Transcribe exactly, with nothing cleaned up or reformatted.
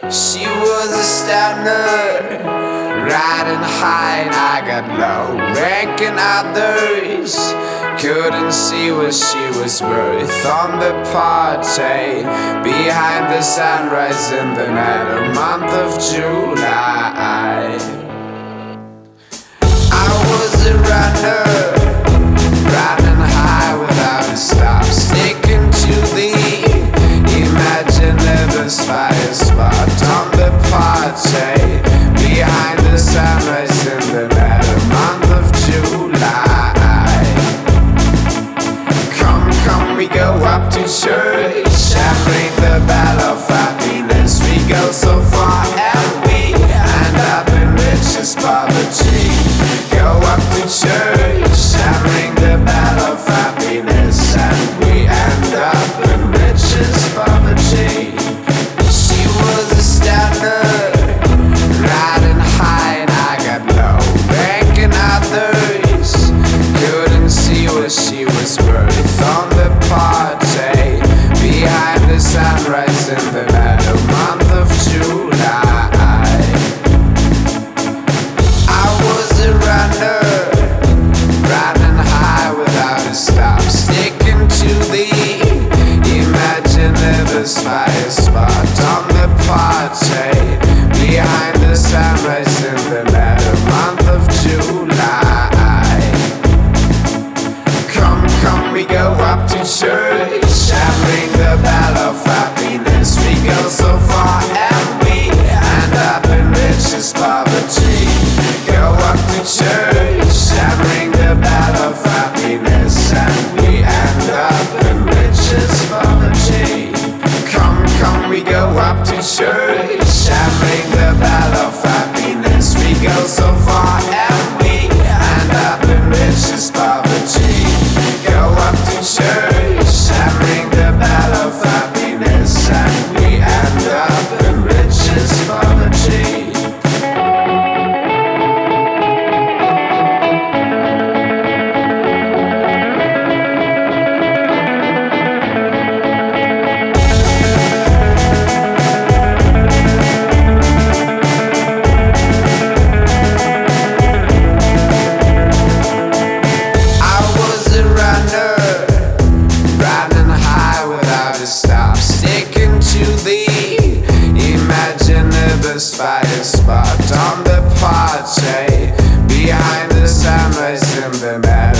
She was a stoner, riding high and I got low. Ranking others couldn't see what she was worth. On the party behind the sunrise in the night, a month of July. I was a runner, riding high without a stop, sticking to the imaginable fire spot. On the party behind the sunrise in the night, a month of July. Come, come, we go up to church and ring the bell of happiness. We go so far and we end up in richest poverty. Go up to church and ring the bell of happiness, and we end up in richest poverty. She was a stoner, riding high and I got low. Ranking others couldn't see what she was worth. On the party behind the sunrise in the night, a month of July. I was a runner, riding high without a stop, sticking to the imaginable fire spot. On the party behind the sunrise in the night, a month of July. Come, come, we go up to church and ring the bell of happiness. We go so far and we end up in richest poverty. Go up to church and ring the bell of happiness, and we end up in richest poverty. Come, come, we go up to church and ring the bell of happiness. We go so far and we end up in richest poverty. Go up to church and ring the bell of happiness, and we end up in richest poverty. Stop, sticking to the imaginable fire spot. On the party behind the sunrise in the night.